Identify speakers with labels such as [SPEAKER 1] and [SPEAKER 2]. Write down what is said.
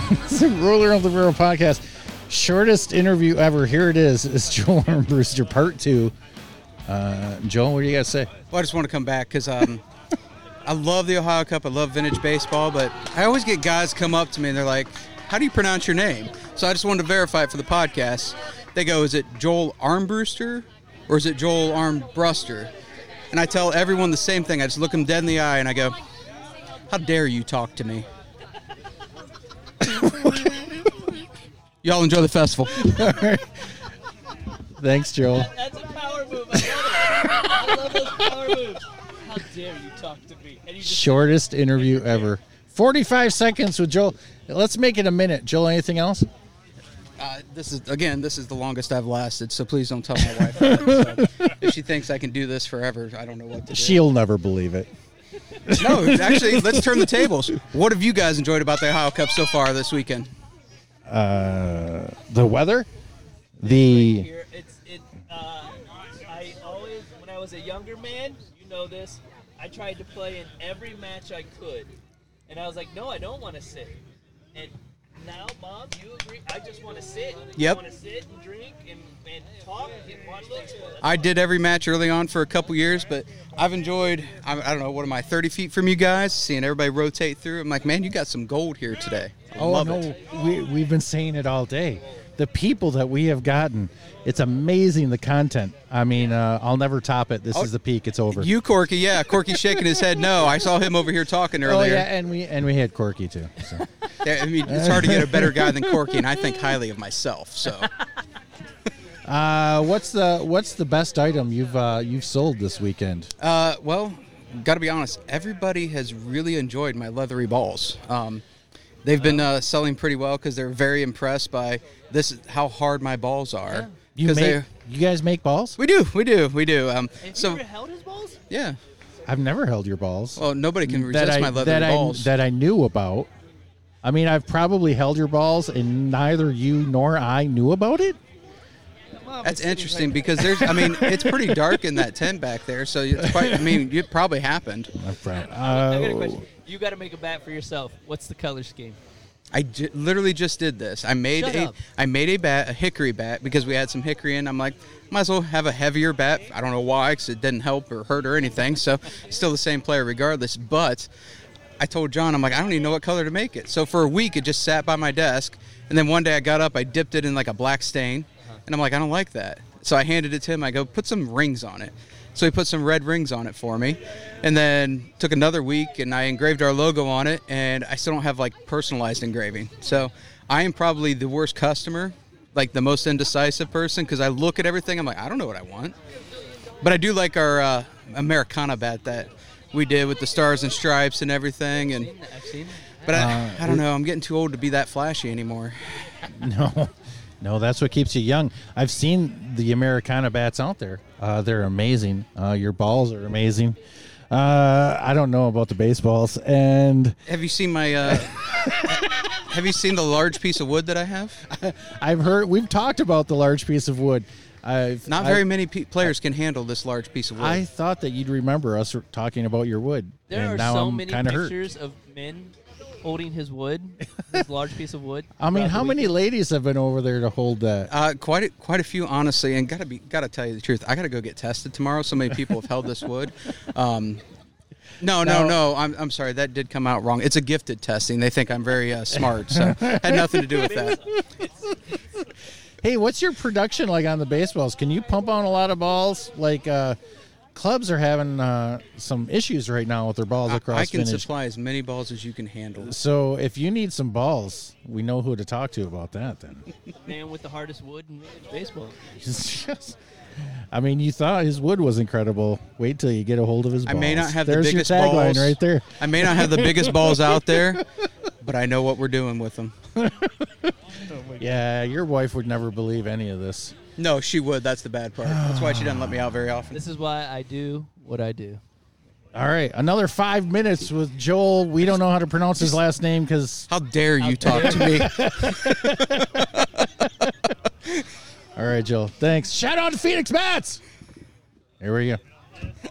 [SPEAKER 1] It's the Roller of the Barrel podcast. Shortest interview ever. Here it is. It's Joel Armbruster, part 2. Joel, what do you got to say?
[SPEAKER 2] Well, I just want to come back because I love the Ohio Cup. I love vintage baseball, but I always get guys come up to me and they're like, how do you pronounce your name? So I just wanted to verify it for the podcast. They go, is it Joel Armbruster or is it Joel Armbruster? And I tell everyone the same thing. I just look them dead in the eye and I go, how dare you talk to me? Y'all enjoy the festival.
[SPEAKER 1] Thanks, Joel.
[SPEAKER 3] That's a power move. I love those power moves. How dare you talk to me? And you just
[SPEAKER 1] Shortest interview ever. 45 seconds with Joel. Let's make it a minute. Joel, anything else?
[SPEAKER 2] This is the longest I've lasted, so please don't tell my wife that. So if she thinks I can do this forever, I don't know what to do.
[SPEAKER 1] She'll never believe it.
[SPEAKER 2] No, actually, let's turn the tables. What have you guys enjoyed about the Ohio Cup so far this weekend?
[SPEAKER 1] The weather?
[SPEAKER 3] here. I always, when I was a younger man, you know this, I tried to play in every match I could. And I was like, no, I don't want to sit. And now, Mom, you agree? I just want to sit.
[SPEAKER 2] Yep.
[SPEAKER 3] I want to sit and drink and talk and watch baseball.
[SPEAKER 2] I did every match early on for a couple years, but I've enjoyed, I don't know, what am I, 30 feet from you guys, seeing everybody rotate through. I'm like, man, you got some gold here today. I love it.
[SPEAKER 1] We've been saying it all day. The people that we have gotten, it's amazing, the content. I mean, I'll never top it. This is the peak. It's over.
[SPEAKER 2] You, Corky, yeah. Corky's shaking his head no. I saw him over here talking earlier.
[SPEAKER 1] Oh, yeah, and we had Corky, too. So.
[SPEAKER 2] Yeah, I mean, it's hard to get a better guy than Corky, and I think highly of myself, so.
[SPEAKER 1] What's the best item you've sold this weekend?
[SPEAKER 2] Well, got to be honest, everybody has really enjoyed my leathery balls. They've been selling pretty well because they're very impressed by how hard my balls are.
[SPEAKER 1] You guys make balls?
[SPEAKER 2] We do.
[SPEAKER 3] Have you ever held his balls?
[SPEAKER 2] Yeah.
[SPEAKER 1] I've never held your balls.
[SPEAKER 2] Well, nobody can resist my leathery balls.
[SPEAKER 1] That I knew about. I mean, I've probably held your balls, and neither you nor I knew about it.
[SPEAKER 2] That's interesting because it's pretty dark in that tent back there, so it's quite, it probably happened.
[SPEAKER 3] I got a question. You got to make a bat for yourself. What's the color scheme?
[SPEAKER 2] I literally just did this. I made a bat, a hickory bat, because we had some hickory in. I'm like, might as well have a heavier bat. I don't know why, because it didn't help or hurt or anything. So still the same player regardless. But I told John, I'm like, I don't even know what color to make it. So for a week, it just sat by my desk. And then one day I got up, I dipped it in like a black stain. And I'm like, I don't like that. So I handed it to him. I go, put some rings on it. So he put some red rings on it for me. And then took another week, and I engraved our logo on it. And I still don't have, like, personalized engraving. So I am probably the worst customer, like the most indecisive person, because I look at everything. I'm like, I don't know what I want. But I do like our Americana bat that we did with the stars and stripes and everything. And
[SPEAKER 3] I've seen it.
[SPEAKER 2] But I don't know. I'm getting too old to be that flashy anymore.
[SPEAKER 1] No, that's what keeps you young. I've seen the Americana bats out there. They're amazing. Your balls are amazing. I don't know about the baseballs. And
[SPEAKER 2] have you seen my? Have you seen the large piece of wood that I have?
[SPEAKER 1] I've heard. We've talked about the large piece of wood.
[SPEAKER 2] Not very many players can handle this large piece of wood.
[SPEAKER 1] I thought that you'd remember us talking about your wood.
[SPEAKER 3] There
[SPEAKER 1] and
[SPEAKER 3] are
[SPEAKER 1] now
[SPEAKER 3] so
[SPEAKER 1] I'm
[SPEAKER 3] many
[SPEAKER 1] kinda
[SPEAKER 3] pictures of men holding his wood, this large piece of wood.
[SPEAKER 1] I mean, how many ladies have been over there to hold that?
[SPEAKER 2] Quite a few, honestly. And gotta tell you the truth, I gotta go get tested tomorrow. So many people have held this wood. No. I'm sorry. That did come out wrong. It's a gifted testing. They think I'm very smart, so had nothing to do with that.
[SPEAKER 1] Hey, what's your production like on the baseballs? Can you pump on a lot of balls? Like, clubs are having some issues right now with their balls across
[SPEAKER 2] I can
[SPEAKER 1] finish.
[SPEAKER 2] supply as many balls as you can handle.
[SPEAKER 1] So if you need some balls, we know who to talk to about that then.
[SPEAKER 3] Man with the hardest wood in baseball.
[SPEAKER 1] I mean, you thought his wood was incredible. Wait till you get a hold of his balls.
[SPEAKER 2] I may not have
[SPEAKER 1] There's
[SPEAKER 2] the biggest
[SPEAKER 1] your tagline
[SPEAKER 2] balls
[SPEAKER 1] right there.
[SPEAKER 2] I may not have the biggest balls out there, but I know what we're doing with them.
[SPEAKER 1] Yeah, your wife would never believe any of this.
[SPEAKER 2] No, she would. That's the bad part. That's why she doesn't let me out very often.
[SPEAKER 3] This is why I do what I do.
[SPEAKER 1] All right, another 5 minutes with Joel. We don't know how to pronounce his last name because...
[SPEAKER 2] How dare you talk to me?
[SPEAKER 1] All right, Joel. Thanks. Shout out to Phoenix Bats. Here we go.